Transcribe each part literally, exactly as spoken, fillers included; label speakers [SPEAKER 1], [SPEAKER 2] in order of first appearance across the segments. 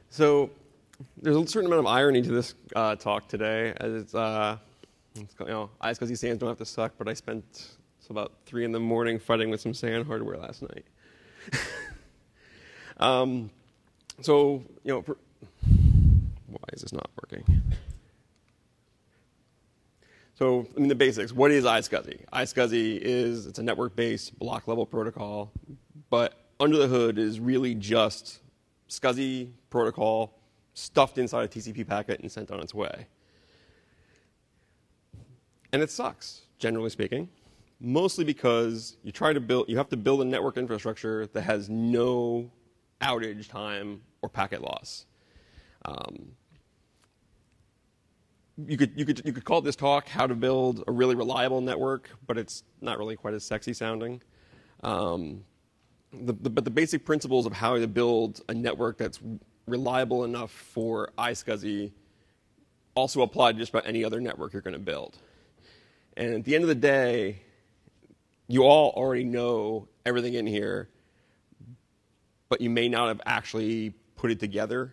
[SPEAKER 1] So there's a certain amount of irony to this uh, talk today, as it's, uh, it's you know, iSCSI sands don't have to suck, but I spent it's about three in the morning fighting with some sand hardware last night. um, so you know, for, why is this not working? So I mean the basics. What is iSCSI? iSCSI is it's a network-based block-level protocol, but under the hood is really just SCSI protocol stuffed inside a T C P packet and sent on its way. And it sucks, generally speaking, mostly because you try to build, you have to build a network infrastructure that has no outage time or packet loss. Um, you could you could you could call this talk "How to Build a Really Reliable Network," but it's not really quite as sexy sounding. Um, The, the, but the basic principles of how to build a network that's reliable enough for iSCSI also apply to just about any other network you're going to build. And at the end of the day, you all already know everything in here, but you may not have actually put it together.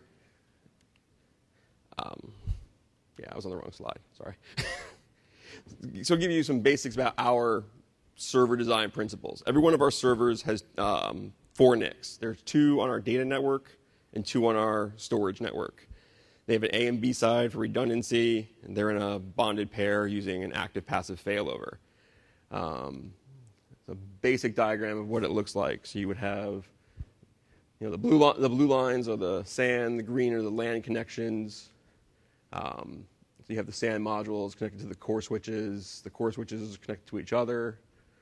[SPEAKER 1] Um, yeah, I was on the wrong slide. Sorry. So I'll give you some basics about our server design principles. Every one of our servers has um, four N I Cs. There's two on our data network and two on our storage network. They have an A and B side for redundancy, and they're in a bonded pair using an active-passive failover. Um, it's a basic diagram of what it looks like. So you would have, you know, the blue li- the blue lines are the S A N, the green are the LAN connections. Um, so you have the S A N modules connected to the core switches. The core switches are connected to each other.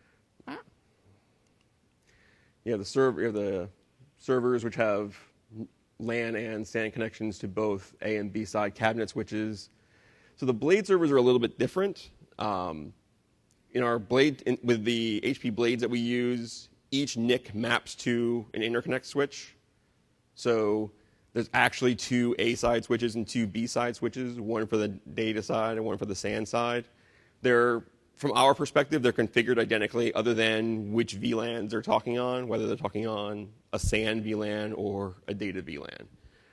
[SPEAKER 1] You have the server, you have the servers which have LAN and S A N connections to both A and B side cabinet switches. So the Blade servers are a little bit different. Um, in our Blade, in, with the H P Blades that we use, each N I C maps to an interconnect switch. So there's actually two A side switches and two B side switches, one for the data side and one for the S A N side. They're From our perspective, they're configured identically other than which V LANs they're talking on, whether they're talking on a S A N V LAN or a data V LAN.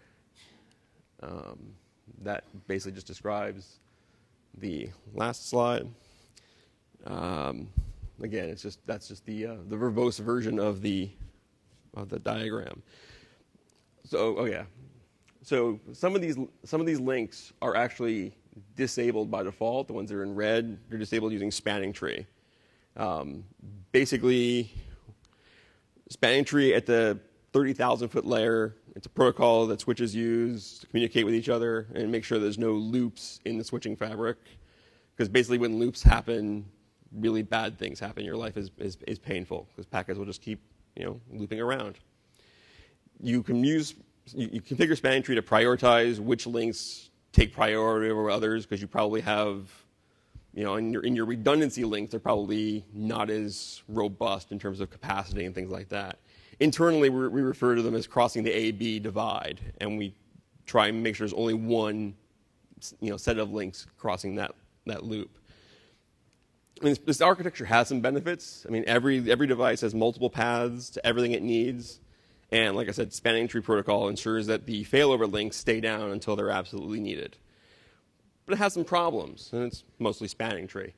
[SPEAKER 1] Um, that basically just describes the last slide. Um, again, it's just that's just the uh, the verbose version of the of the diagram. So, oh yeah. So some of these some of these links are actually disabled by default. The ones that are in red, they're disabled using spanning tree. Um, basically, spanning tree at the thirty thousand foot layer, it's a protocol that switches use to communicate with each other and make sure there's no loops in the switching fabric. Because basically when loops happen, really bad things happen. Your life is, is, is painful because packets will just keep you know, looping around. You can use, you, you configure spanning tree to prioritize which links take priority over others, because you probably have, you know, in your, in your redundancy links, they're probably not as robust in terms of capacity and things like that. Internally, we, we refer to them as crossing the A B divide, and we try and make sure there's only one, you know, set of links crossing that, that loop. I mean, this, this architecture has some benefits. I mean, every, every device has multiple paths to everything it needs. And like I said, spanning tree protocol ensures that the failover links stay down until they're absolutely needed. But it has some problems, and it's mostly spanning tree.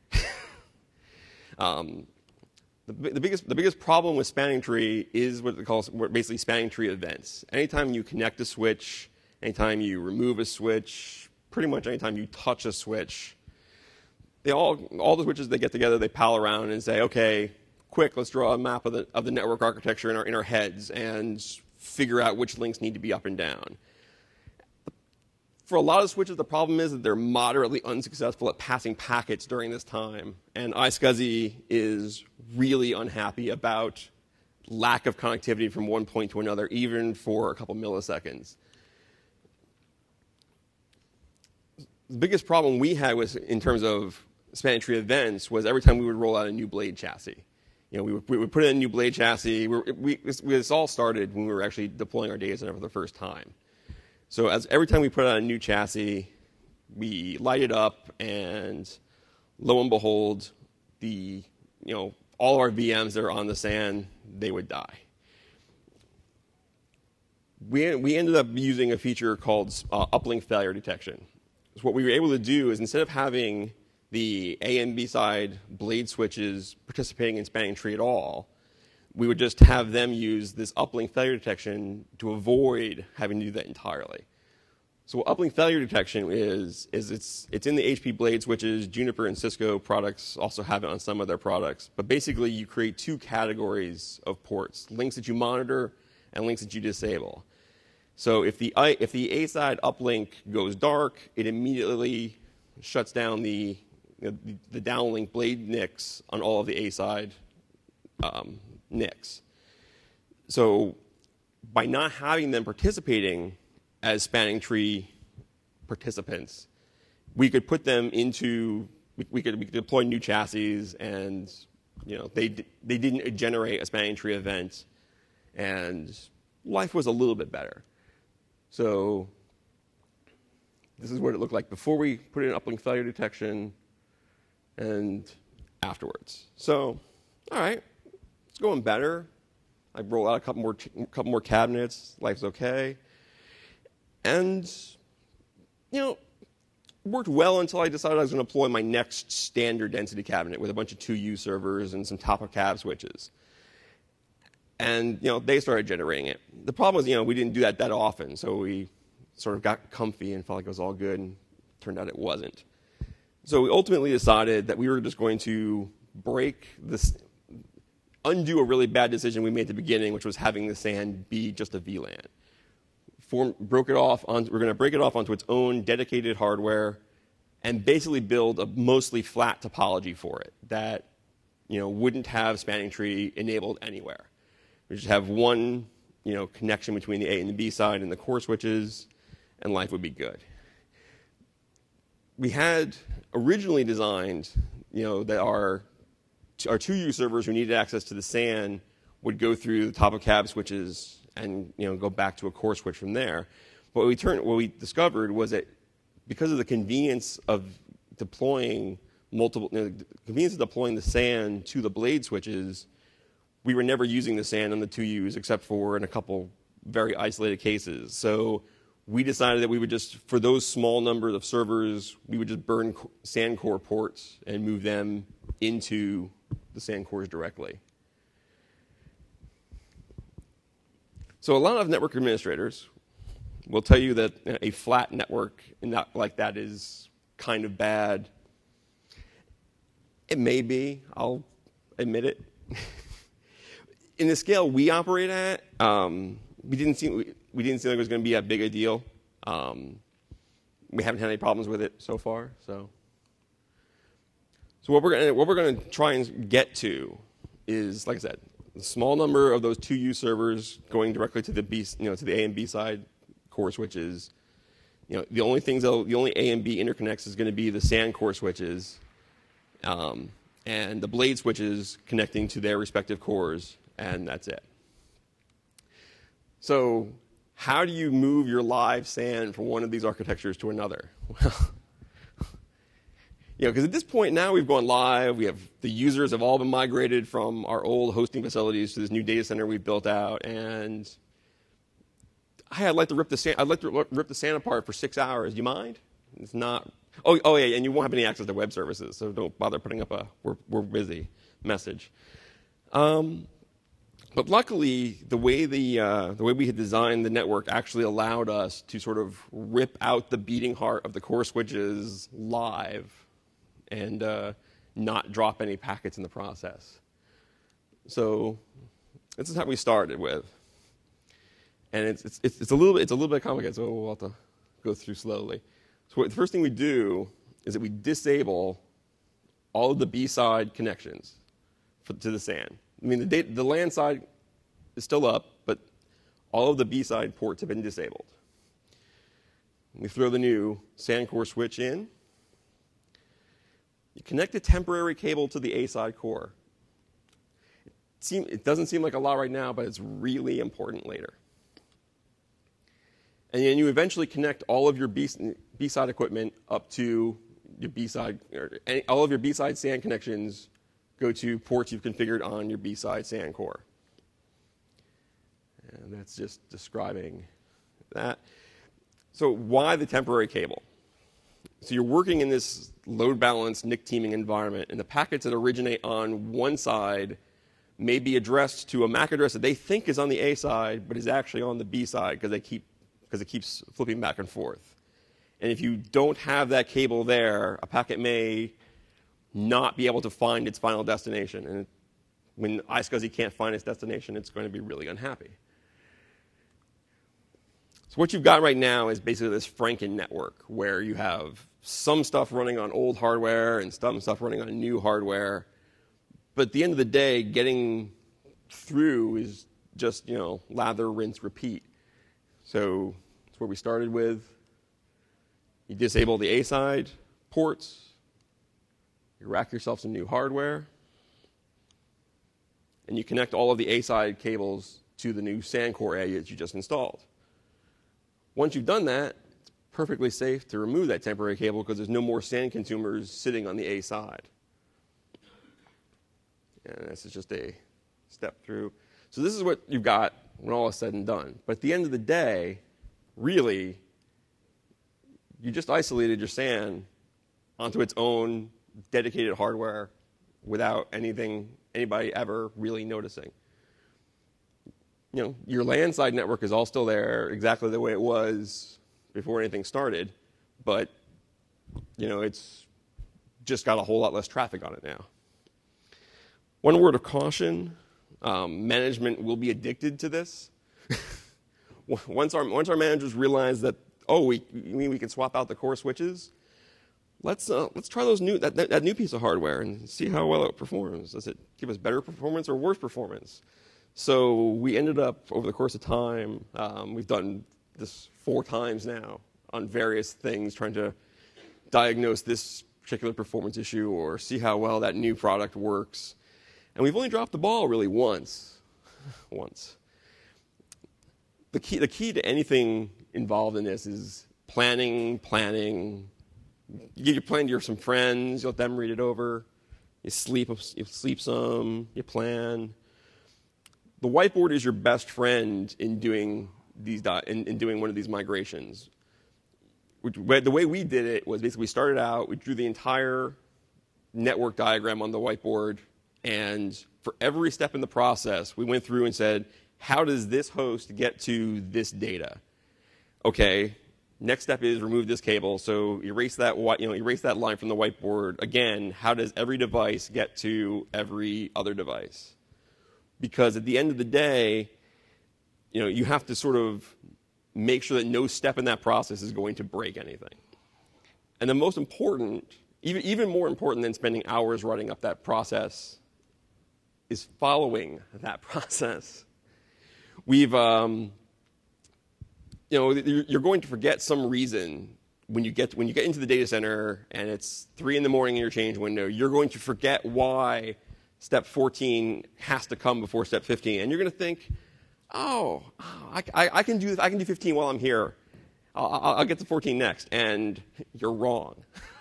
[SPEAKER 1] um, the, the, biggest, the biggest problem with spanning tree is what they call basically spanning tree events. Anytime you connect a switch, anytime you remove a switch, pretty much anytime you touch a switch, they all, all the switches, they get together, they pal around and say, okay, quick, let's draw a map of the, of the network architecture in our, in our heads and figure out which links need to be up and down. For a lot of switches, the problem is that they're moderately unsuccessful at passing packets during this time. And iSCSI is really unhappy about lack of connectivity from one point to another, even for a couple milliseconds. The biggest problem we had was in terms of spanning tree events was every time we would roll out a new Blade chassis. You know, we would, we would put in a new Blade chassis. We, were, we, this all started when we were actually deploying our data center for the first time. So as every time we put out a new chassis, we light it up, and lo and behold, the you know all of our V Ms that are on the S A N, they would die. we, we ended up using a feature called uh, uplink failure detection. So what we were able to do is instead of having the A and B side blade switches participating in spanning tree at all, we would just have them use this uplink failure detection to avoid having to do that entirely. So what uplink failure detection is, is it's, it's in the H P blade switches. Juniper and Cisco products also have it on some of their products. But basically, you create two categories of ports, links that you monitor and links that you disable. So if the, if the A side uplink goes dark, it immediately shuts down the, you know, the, the downlink blade N I Cs on all of the A side um, N I Cs. So by not having them participating as spanning tree participants, we could put them into, we, we, could, we could deploy new chassis, and you know, they, they didn't generate a spanning tree event, and life was a little bit better. So this is what it looked like before we put in uplink failure detection and afterwards. So, all right, it's going better. I roll out a couple more, couple more cabinets. Life's okay. And, you know, worked well until I decided I was going to deploy my next standard density cabinet with a bunch of two U servers and some top-of-cab switches. And, you know, they started generating it. The problem was, you know, we didn't do that that often, so we sort of got comfy and felt like it was all good, and it turned out it wasn't. So we ultimately decided that we were just going to break this, undo a really bad decision we made at the beginning, which was having the S A N be just a V LAN. Form, broke it off on, we're going to break it off onto its own dedicated hardware and basically build a mostly flat topology for it that, you know, wouldn't have spanning tree enabled anywhere. We just have one, you know, connection between the A and the B side and the core switches, and life would be good. We had originally designed, you know, that our, our two U servers who needed access to the S A N would go through the top of cab switches and, you know, go back to a core switch from there. But what we turned, what we discovered was that because of the convenience of deploying multiple, you know, the convenience of deploying the S A N to the blade switches, we were never using the S A N on the two U's except for in a couple very isolated cases. So we decided that we would just, for those small numbers of servers, we would just burn S A N core ports and move them into the S A N cores directly. So a lot of network administrators will tell you that a flat network like that is kind of bad. It may be, I'll admit it. In the scale we operate at, um, we didn't see we, we didn't see like it was going to be that big a deal. Um, we haven't had any problems with it so far. So, so what we're gonna, what we're going to try and get to is, like I said, a small number of those two U servers going directly to the B, you know, to the A and B side core switches. You know, the only things that the only A and B interconnects is going to be the S A N core switches, um, and the blade switches connecting to their respective cores. And that's it. So how do you move your live S A N from one of these architectures to another? Well, you know, because at this point now we've gone live. We have the users have all been migrated from our old hosting facilities to this new data center we've built out. And hey, I'd like to rip the S A N, I'd like to rip the S A N apart for six hours. Do you mind? It's not. Oh, oh yeah, and you won't have any access to web services, so don't bother putting up a "we're we're busy" message. Um, But luckily, the way the uh, the way we had designed the network actually allowed us to sort of rip out the beating heart of the core switches live, and uh, not drop any packets in the process. So this is how we started with, and it's it's it's a little bit it's a little bit complicated. So we'll have to go through slowly. So what, the first thing we do is that we disable all of the B side connections for, to the S A N. I mean, the, data, the LAN side is still up, but all of the B side ports have been disabled. We throw the new S A N core switch in. You connect a temporary cable to the A side core. It, seem, it doesn't seem like a lot right now, but it's really important later. And then you eventually connect all of your B, B side equipment up to your B side, or any, all of your B side S A N connections go to ports you've configured on your B side S A N core. And that's just describing that. So why the temporary cable? So you're working in this load balanced N I C teaming environment, and the packets that originate on one side may be addressed to a M A C address that they think is on the A side, but is actually on the B side because they keep because it keeps flipping back and forth. And if you don't have that cable there, a packet may not be able to find its final destination. And when iSCSI can't find its destination, it's going to be really unhappy. So what you've got right now is basically this Franken network where you have some stuff running on old hardware and some stuff running on new hardware. But at the end of the day, getting through is just, you know, lather, rinse, repeat. So that's where we started with. You disable the A side ports. You rack yourself some new hardware. And you connect all of the A side cables to the new SAN core A that you just installed. Once you've done that, it's perfectly safe to remove that temporary cable because there's no more SAN consumers sitting on the A side. And this is just a step through. So this is what you've got when all is said and done. But at the end of the day, really, you just isolated your SAN onto its own dedicated hardware without anything, anybody ever really noticing. You know, your LAN side network is all still there exactly the way it was before anything started, but you know, it's just got a whole lot less traffic on it now. One word of caution, um, management will be addicted to this. once, our, once our managers realize that, oh, we, we, we can swap out the core switches, let's, uh, let's try those new, that, that, that new piece of hardware and see how well it performs. Does it give us better performance or worse performance? So we ended up, over the course of time, um, we've done this four times now on various things, trying to diagnose this particular performance issue or see how well that new product works. And we've only dropped the ball really once. once. The key, the key to anything involved in this is planning, planning. You give your plan to your, some friends, you let them read it over. You sleep, you sleep some, you plan. The whiteboard is your best friend in doing these in, in doing one of these migrations. Which, the way we did it was basically we started out, we drew the entire network diagram on the whiteboard, and for every step in the process, we went through and said, how does this host get to this data? Okay, next step is remove this cable. So erase that, you know, erase that line from the whiteboard. Again, how does every device get to every other device? Because at the end of the day, you know, you have to sort of make sure that no step in that process is going to break anything. And the most important, even, even more important than spending hours writing up that process, is following that process. We've, um, you know, you're going to forget some reason when you get when you get into the data center and it's three in the morning in your change window. You're going to forget why step fourteen has to come before step fifteen, and you're going to think, "Oh, I, I, I can do I can do fifteen while I'm here. I'll, I'll, I'll get to fourteen next," and you're wrong.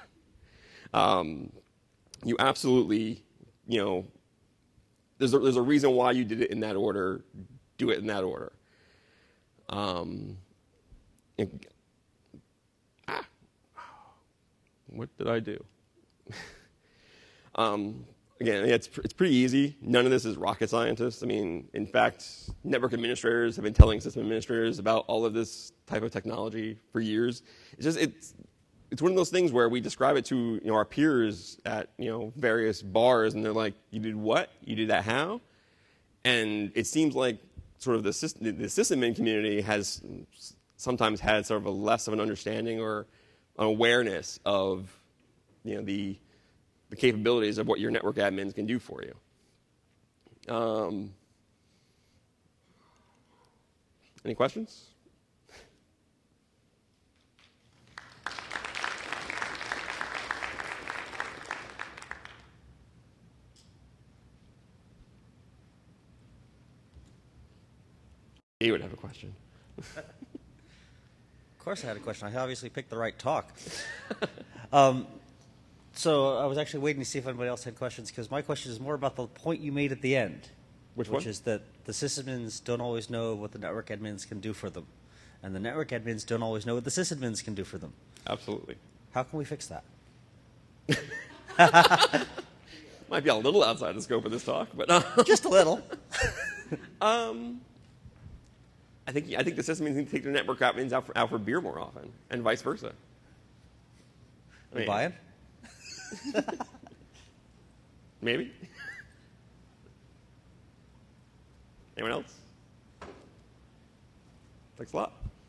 [SPEAKER 1] um, you absolutely, you know, there's a, there's a reason why you did it in that order. Do it in that order. Um, and, ah, what did I do? um, Again, it's, it's pretty easy. None of this is rocket scientists. I mean, in fact, network administrators have been telling system administrators about all of this type of technology for years. It's just it's it's one of those things where we describe it to you know our peers at you know various bars, and they're like, "You did what? You did that how?" And it seems like sort of the system the sysadmin community has sometimes had sort of a less of an understanding or an awareness of you know the the capabilities of what your network admins can do for you. Um, any questions? You would have a question.
[SPEAKER 2] Of course I had a question. I obviously picked the right talk. um, So I was actually waiting to see if anybody else had questions, because my question is more about the point you made at the end.
[SPEAKER 1] Which
[SPEAKER 2] which
[SPEAKER 1] one?
[SPEAKER 2] is that the sysadmins don't always know what the network admins can do for them, and the network admins don't always know what the sysadmins can do for them.
[SPEAKER 1] Absolutely.
[SPEAKER 2] How can we fix that?
[SPEAKER 1] Might be a little outside the scope of this talk, but uh,
[SPEAKER 2] Just a little.
[SPEAKER 1] um, I think I think the systems need to take their network admins out for, out for beer more often, and vice versa. I
[SPEAKER 2] You
[SPEAKER 1] mean,
[SPEAKER 2] buying?
[SPEAKER 1] Maybe. Anyone else? Thanks a lot.